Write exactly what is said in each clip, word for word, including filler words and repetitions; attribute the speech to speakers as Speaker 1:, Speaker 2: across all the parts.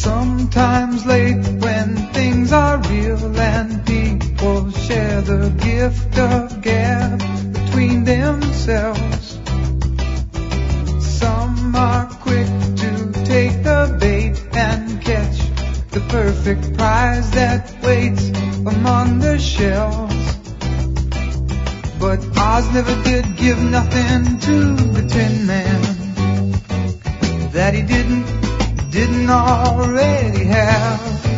Speaker 1: Sometimes late when things are real and people share the gift of gab between themselves. Some are quick to take the bait and catch the perfect prize that waits among the shells. But Oz never did give nothing to the Tin Man that he didn't, didn't already have.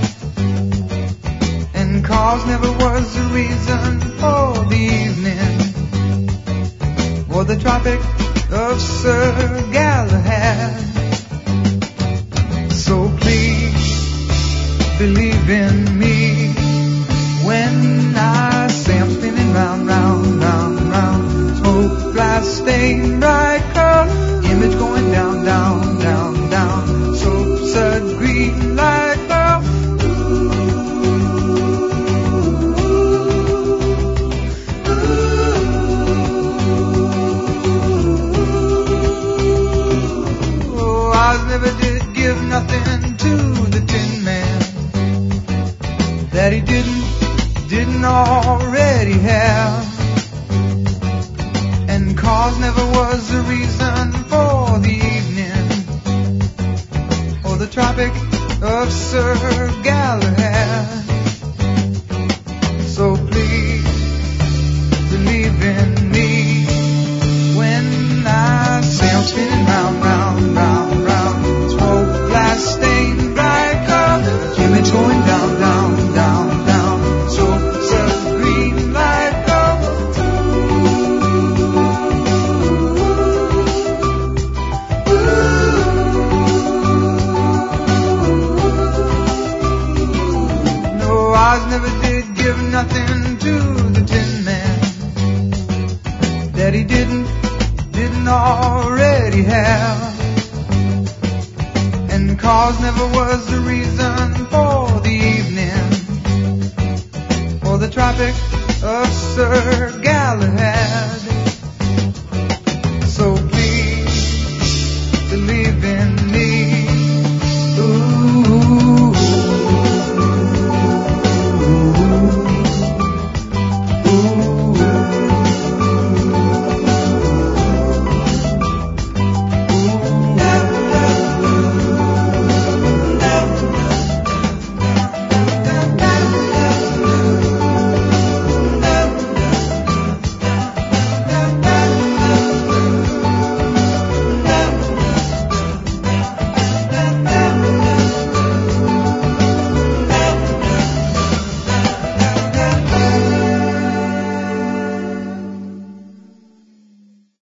Speaker 1: And cause never was the reason for the evening or the Tropic of Sir Galahad. So please believe in me when I say I'm spinning round, round, round, round. Smoke, glass, stain, bright curl, image going down, down, down, down. Soap, sud, green, light pearl. Oh, I never did give nothing to the Tin Man that he didn't, didn't already have. And cause never was the reason for the evening or the Tropic of Sir Galahad. So please believe in me when I say I'm spinning round, round, round, round. Smoke, glass, stain, bright color, image going down, down, down, down. Soap, sud, green, light gold. No, Oz never did give nothing to the Tin Man that he didn't, didn't already have. And cause never was the reason for the evening or the Tropic of Sir Galahad.